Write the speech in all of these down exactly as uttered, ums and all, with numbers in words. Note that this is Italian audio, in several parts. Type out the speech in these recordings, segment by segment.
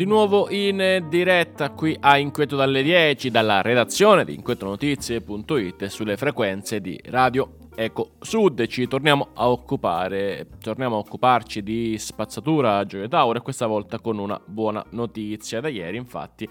di nuovo in diretta qui a Inquieto dalle dieci dalla redazione di inquieto notizie punto it sulle frequenze di Radio Eco Sud. Ci torniamo a occupare, torniamo a occuparci di spazzatura a Gioia Tauro e questa volta con una buona notizia. Da ieri infatti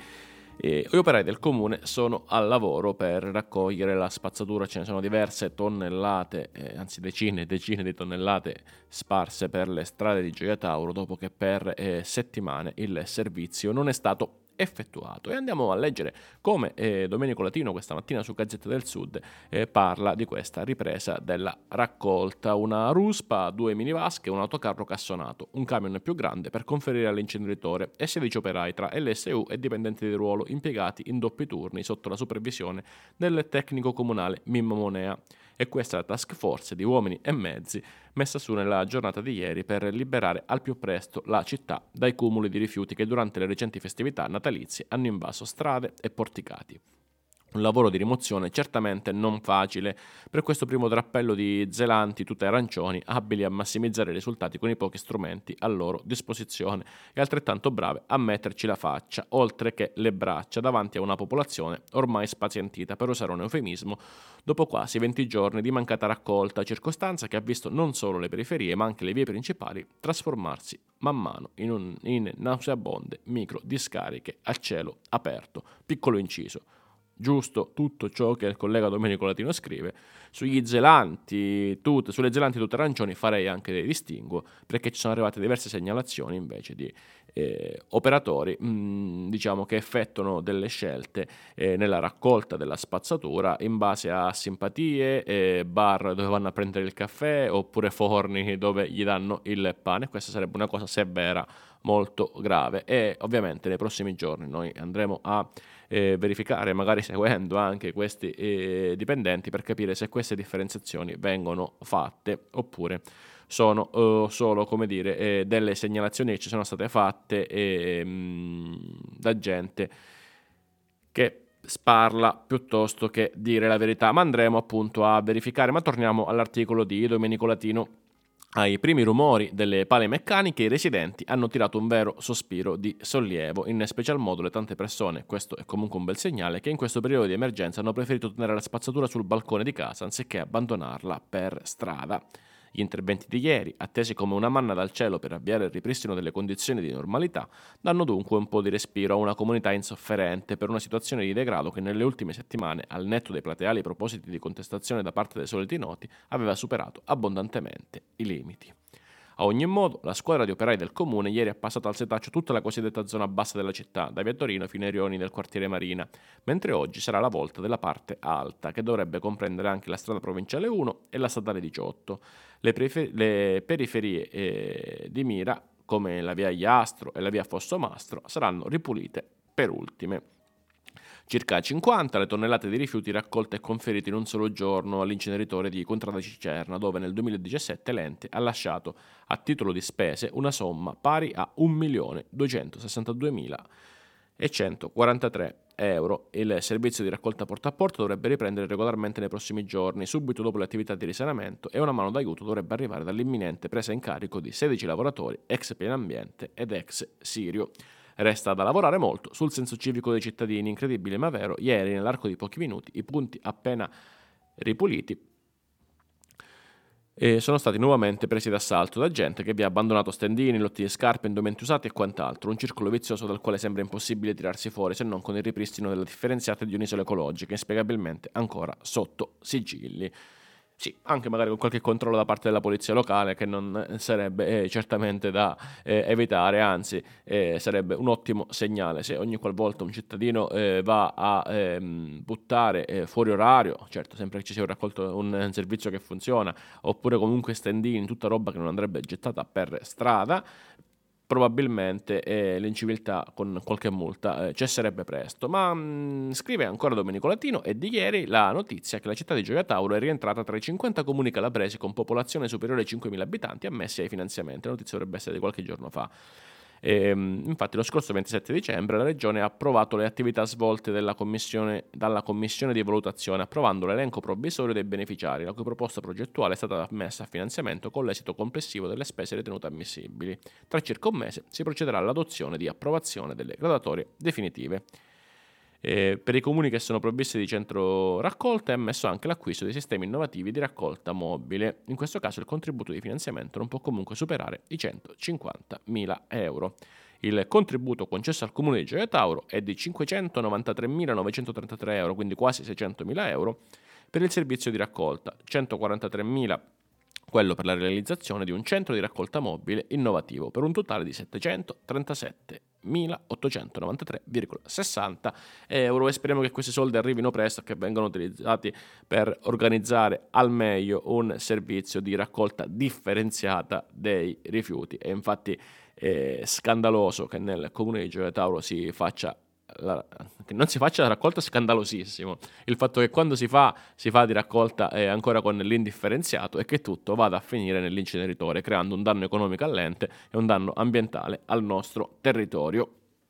E gli operai del comune sono al lavoro per raccogliere la spazzatura. Ce ne sono diverse tonnellate, eh, anzi decine e decine di tonnellate sparse per le strade di Gioia Tauro dopo che per eh, settimane il servizio non è stato effettuato. E andiamo a leggere come eh, Domenico Latino questa mattina su Gazzetta del Sud eh, parla di questa ripresa della raccolta. Una ruspa, due minivasche, un autocarro cassonato, un camion più grande per conferire all'inceneritore e sedici operai tra L S U e dipendenti di ruolo impiegati in doppi turni sotto la supervisione del tecnico comunale Mimmo Monea. E questa è la task force di uomini e mezzi messa su nella giornata di ieri per liberare al più presto la città dai cumuli di rifiuti che durante le recenti festività natalizie hanno invaso strade e porticati. Un lavoro di rimozione certamente non facile per questo primo drappello di zelanti tutte arancioni, abili a massimizzare i risultati con i pochi strumenti a loro disposizione e altrettanto brave a metterci la faccia, oltre che le braccia, davanti a una popolazione ormai spazientita, per usare un eufemismo, dopo quasi venti giorni di mancata raccolta, circostanza che ha visto non solo le periferie ma anche le vie principali trasformarsi man mano in, un, in nauseabonde micro discariche a cielo aperto. Piccolo inciso. Giusto tutto ciò che il collega Domenico Latino scrive. Sugli zelanti, tut, sulle zelanti tutte arancioni farei anche dei distinguo, perché ci sono arrivate diverse segnalazioni invece di eh, operatori mh, diciamo che effettuano delle scelte eh, nella raccolta della spazzatura in base a simpatie, eh, bar dove vanno a prendere il caffè oppure forni dove gli danno il pane. Questa sarebbe una cosa severa, molto grave, e ovviamente nei prossimi giorni noi andremo a eh, verificare, magari seguendo anche questi eh, dipendenti, per capire se queste differenziazioni vengono fatte oppure sono uh, solo, come dire, eh, delle segnalazioni che ci sono state fatte eh, mh, da gente che sparla piuttosto che dire la verità. Ma andremo appunto a verificare. Ma torniamo all'articolo di Domenico Latino. Ai primi rumori delle pale meccaniche i residenti hanno tirato un vero sospiro di sollievo, in special modo le tante persone, questo è comunque un bel segnale, che in questo periodo di emergenza hanno preferito tenere la spazzatura sul balcone di casa anziché abbandonarla per strada. Gli interventi di ieri, attesi come una manna dal cielo per avviare il ripristino delle condizioni di normalità, danno dunque un po' di respiro a una comunità insofferente per una situazione di degrado che nelle ultime settimane, al netto dei plateali propositi di contestazione da parte dei soliti noti, aveva superato abbondantemente i limiti. A ogni modo, la squadra di operai del comune ieri ha passato al setaccio tutta la cosiddetta zona bassa della città, da via Torino fino ai rioni del quartiere Marina, mentre oggi sarà la volta della parte alta, che dovrebbe comprendere anche la strada provinciale uno e la statale diciotto. Le, prefer- le periferie eh, di mira, come la via Iastro e la via Fossomastro, saranno ripulite per ultime. Circa cinquanta le tonnellate di rifiuti raccolte e conferite in un solo giorno all'inceneritore di Contrada Cicerna, dove nel duemiladiciassette l'ente ha lasciato a titolo di spese una somma pari a un milione duecentosessantaduemilacentoquarantatré euro. Il servizio di raccolta porta a porta dovrebbe riprendere regolarmente nei prossimi giorni, subito dopo le attività di risanamento, e una mano d'aiuto dovrebbe arrivare dall'imminente presa in carico di sedici lavoratori ex Pienambiente ed ex Sirio. Resta da lavorare molto sul senso civico dei cittadini, incredibile ma vero. Ieri, nell'arco di pochi minuti, i punti appena ripuliti e sono stati nuovamente presi d'assalto da gente che vi ha abbandonato stendini, lotti di scarpe, indumenti usati e quant'altro, un circolo vizioso dal quale sembra impossibile tirarsi fuori se non con il ripristino della differenziata di un'isola ecologica, inspiegabilmente ancora sotto sigilli. Sì, anche magari con qualche controllo da parte della polizia locale, che non sarebbe eh, certamente da eh, evitare, anzi eh, sarebbe un ottimo segnale se ogni qualvolta un cittadino eh, va a ehm, buttare eh, fuori orario, certo sempre che ci sia un raccolto, un, un servizio che funziona, oppure comunque stendini, tutta roba che non andrebbe gettata per strada, probabilmente eh, l'inciviltà con qualche multa eh, cesserebbe presto. Ma mh, scrive ancora Domenico Latino, è di ieri la notizia che la città di Gioia Tauro è rientrata tra i cinquanta comuni calabresi con popolazione superiore ai cinquemila abitanti ammessi ai finanziamenti. La notizia dovrebbe essere di qualche giorno fa. E, infatti lo scorso ventisette dicembre la Regione ha approvato le attività svolte dalla commissione, dalla commissione di valutazione, approvando l'elenco provvisorio dei beneficiari, la cui proposta progettuale è stata ammessa a finanziamento con l'esito complessivo delle spese ritenute ammissibili. Tra circa un mese si procederà all'adozione di approvazione delle graduatorie definitive. E per i comuni che sono provvisti di centro raccolta è ammesso anche l'acquisto di sistemi innovativi di raccolta mobile. In questo caso il contributo di finanziamento non può comunque superare i centocinquantamila euro. Il contributo concesso al comune di Gioia Tauro è di cinquecentonovantatremilanovecentotrentatré euro, quindi quasi seicentomila euro, per il servizio di raccolta, centoquarantatremila quello per la realizzazione di un centro di raccolta mobile innovativo, per un totale di settecentotrentasettemilaottocentonovantatré virgola sessanta euro, e speriamo che questi soldi arrivino presto e che vengano utilizzati per organizzare al meglio un servizio di raccolta differenziata dei rifiuti. E infatti è scandaloso che nel comune di Gioia Tauro si faccia La, che non si faccia la raccolta, è scandalosissimo. Il fatto che quando si fa si fa di raccolta eh, ancora con l'indifferenziato, e che tutto vada a finire nell'inceneritore, creando un danno economico all'ente e un danno ambientale al nostro territorio.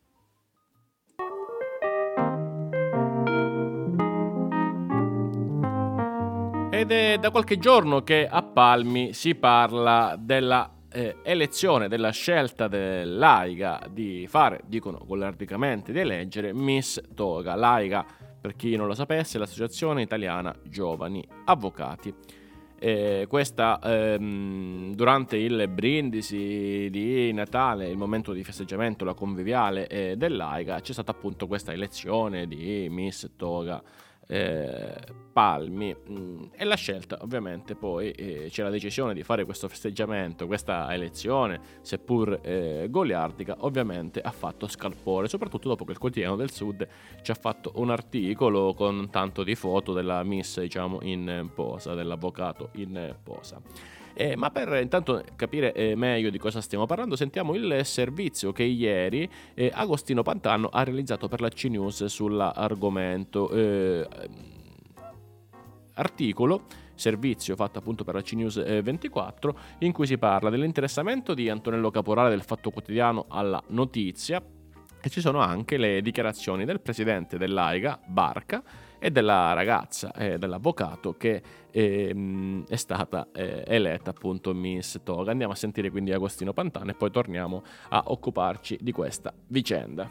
Ed è da qualche giorno che a Palmi si parla della Eh, elezione, della scelta dell'Aiga di fare, dicono goliardicamente, di eleggere Miss Toga. L'Aiga, per chi non lo sapesse, è l'Associazione Italiana Giovani Avvocati. Eh, questa ehm, durante il brindisi di Natale, il momento di festeggiamento, la conviviale eh, dell'Aiga, c'è stata appunto questa elezione di Miss Toga Eh, Palmi, mm, e la scelta ovviamente poi eh, c'è la decisione di fare questo festeggiamento, questa elezione seppur eh, goliardica, ovviamente ha fatto scalpore, soprattutto dopo che il Quotidiano del Sud ci ha fatto un articolo con tanto di foto della miss, diciamo, in posa, dell'avvocato in posa. Eh, ma per intanto capire eh, meglio di cosa stiamo parlando, sentiamo il servizio che ieri eh, Agostino Pantano ha realizzato per la C News sull'argomento. Eh, articolo, servizio fatto appunto per la C News eh, ventiquattro, in cui si parla dell'interessamento di Antonello Caporale del Fatto Quotidiano alla notizia, e ci sono anche le dichiarazioni del presidente dell'Aiga, Barca, e della ragazza, eh, dell'avvocato che eh, è stata eh, eletta appunto Miss Toga. Andiamo a sentire quindi Agostino Pantano e poi torniamo a occuparci di questa vicenda.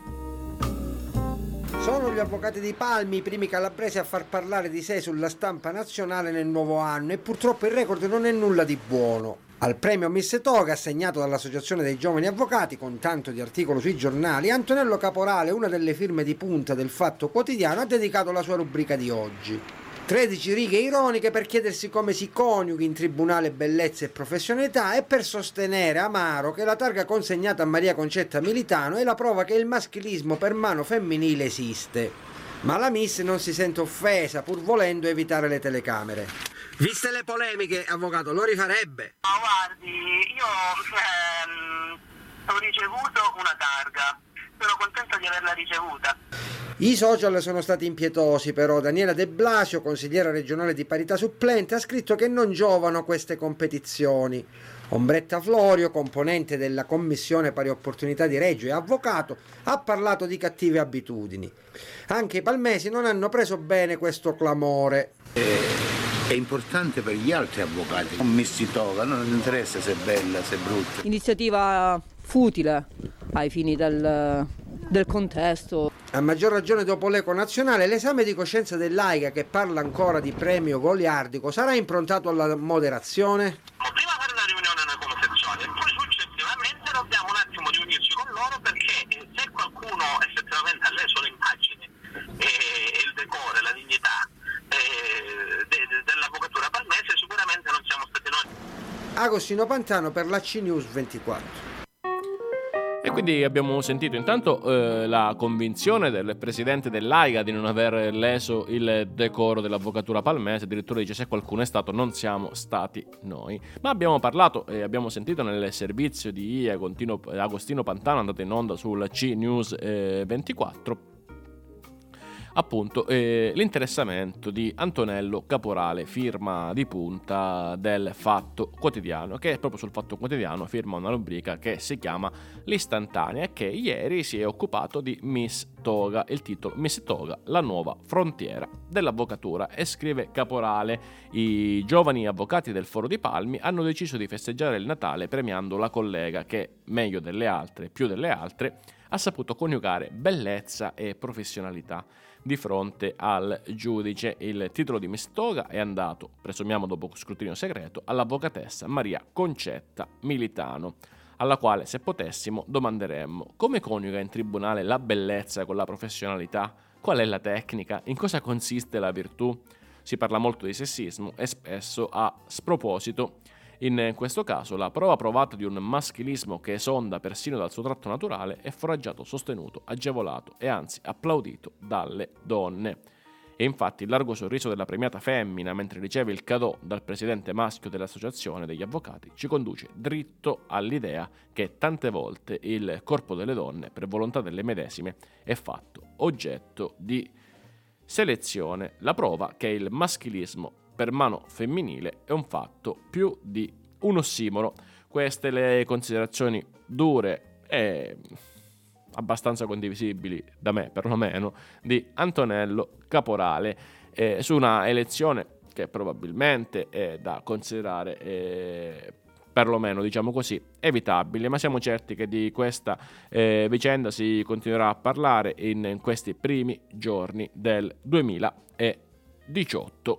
Sono gli avvocati di Palmi i primi calabresi a far parlare di sé sulla stampa nazionale nel nuovo anno, e purtroppo il record non è nulla di buono. Al premio Miss Toga, assegnato dall'Associazione dei Giovani Avvocati, con tanto di articolo sui giornali, Antonello Caporale, una delle firme di punta del Fatto Quotidiano, ha dedicato la sua rubrica di oggi. tredici righe ironiche per chiedersi come si coniughi in tribunale bellezza e professionalità, e per sostenere amaro che la targa consegnata a Maria Concetta Militano è la prova che il maschilismo per mano femminile esiste. Ma la Miss non si sente offesa, pur volendo evitare le telecamere. Viste le polemiche, avvocato, lo rifarebbe? Ma guardi, io ehm, ho ricevuto una targa, sono contento di averla ricevuta. I social sono stati impietosi, però. Daniela De Blasio, consigliera regionale di parità supplente, ha scritto che non giovano queste competizioni. Ombretta Florio, componente della Commissione Pari Opportunità di Reggio e avvocato, ha parlato di cattive abitudini. Anche i palmesi non hanno preso bene questo clamore. È importante per gli altri avvocati. Un Miss Toga, non interessa se è bella, se è brutta. Iniziativa futile ai fini del, del contesto. A maggior ragione dopo l'Eco Nazionale, l'esame di coscienza dell'Aiga, che parla ancora di premio goliardico, sarà improntato alla moderazione? Ma prima fare una riunione noi come sezione, e poi successivamente dobbiamo un attimo riunirci con loro, perché se qualcuno effettivamente ha leso le immagini e il decoro, la dignità eh, de, de, dell'avvocatura palmese, sicuramente non siamo stati noi. Agostino Pantano per la C News ventiquattro. E quindi abbiamo sentito intanto eh, la convinzione del presidente dell'Aiga di non aver leso il decoro dell'avvocatura palmese, addirittura dice se qualcuno è stato non siamo stati noi. Ma abbiamo parlato e abbiamo sentito nel servizio di Agostino Pantano andato in onda sulla C News eh, ventiquattro appunto eh, l'interessamento di Antonello Caporale, firma di punta del Fatto Quotidiano, che proprio sul Fatto Quotidiano firma una rubrica che si chiama L'Istantanea e che ieri si è occupato di Miss Toga, il titolo Miss Toga, la nuova frontiera dell'avvocatura, e scrive Caporale: i giovani avvocati del Foro di Palmi hanno deciso di festeggiare il Natale premiando la collega che, meglio delle altre, più delle altre, ha saputo coniugare bellezza e professionalità di fronte al giudice. Il titolo di Miss Toga è andato, presumiamo dopo scrutinio segreto, all'avvocatessa Maria Concetta Militano, alla quale, se potessimo, domanderemmo: come coniuga in tribunale la bellezza con la professionalità? Qual è la tecnica? In cosa consiste la virtù? Si parla molto di sessismo e spesso a sproposito. In questo caso la prova provata di un maschilismo che esonda persino dal suo tratto naturale è foraggiato, sostenuto, agevolato e anzi applaudito dalle donne. E infatti il largo sorriso della premiata femmina mentre riceve il cadeau dal presidente maschio dell'associazione degli avvocati ci conduce dritto all'idea che tante volte il corpo delle donne, per volontà delle medesime, è fatto oggetto di selezione. La prova che il maschilismo per mano femminile è un fatto più di un ossimoro. Queste le considerazioni dure e abbastanza condivisibili, da me perlomeno, di Antonello Caporale eh, su una elezione che probabilmente è da considerare eh, perlomeno, diciamo così, evitabile, ma siamo certi che di questa eh, vicenda si continuerà a parlare in, in questi primi giorni del duemiladiciotto.